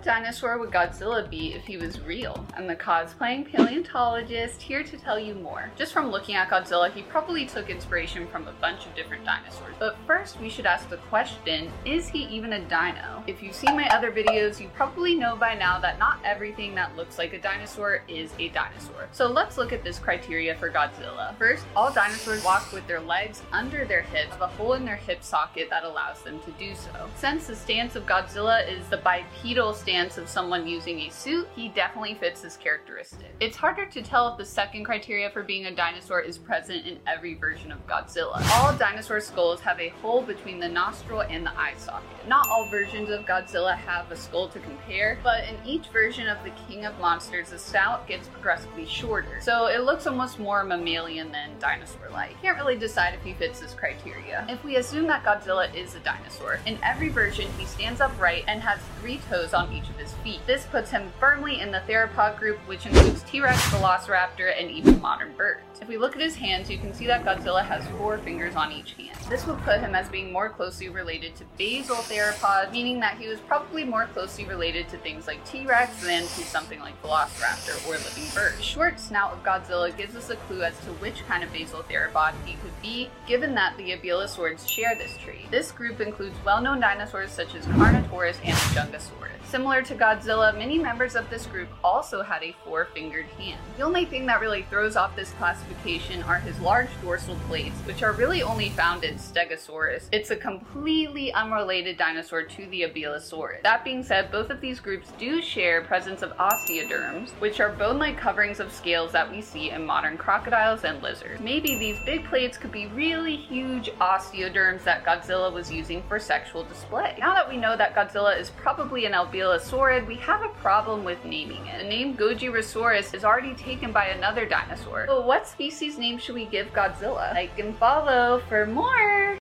What dinosaur would Godzilla be if he was real? I'm the cosplaying paleontologist here to tell you more. Just from looking at Godzilla, he probably took inspiration from a bunch of different dinosaurs. But first, we should ask the question, is he even a dino? If you've seen my other videos, you probably know by now that not everything that looks like a dinosaur is a dinosaur. So let's look at this criteria for Godzilla. First, all dinosaurs walk with their legs under their hips, with a hole in their hip socket that allows them to do so. Since the stance of Godzilla is the bipedal stance of someone using a suit, he definitely fits this characteristic. It's harder to tell if the second criteria for being a dinosaur is present in every version of Godzilla. All dinosaur skulls have a hole between the nostril and the eye socket. Not all versions of Godzilla have a skull to compare, but in each version of the King of Monsters, the snout gets progressively shorter, so it looks almost more mammalian than dinosaur-like. Can't really decide if he fits this criteria. If we assume that Godzilla is a dinosaur, in every version he stands upright and has 3 toes on each of his feet. This puts him firmly in the theropod group, which includes T-Rex, Velociraptor, and even modern birds. If we look at his hands, you can see that Godzilla has 4 fingers on each hand. This would put him as being more closely related to basal theropods, meaning that he was probably more closely related to things like T-Rex than to something like Velociraptor or living birds. The short snout of Godzilla gives us a clue as to which kind of basal theropod he could be, given that the abelosaurids share this trait. This group includes well-known dinosaurs such as Carnotaurus and Jungosaurus. Similar to Godzilla, many members of this group also had a 4-fingered hand. The only thing that really throws off this classification are his large dorsal plates, which are really only found in Stegosaurus. It's a completely unrelated dinosaur to the Abelosaurus. That being said, both of these groups do share presence of osteoderms, which are bone-like coverings of scales that we see in modern crocodiles and lizards. Maybe these big plates could be really huge osteoderms that Godzilla was using for sexual display. Now that we know that Godzilla is probably an Abelisaurid, we have a problem with naming it. The name Gojirasaurus is already taken by another dinosaur. So what species name should we give Godzilla? Like and follow for more!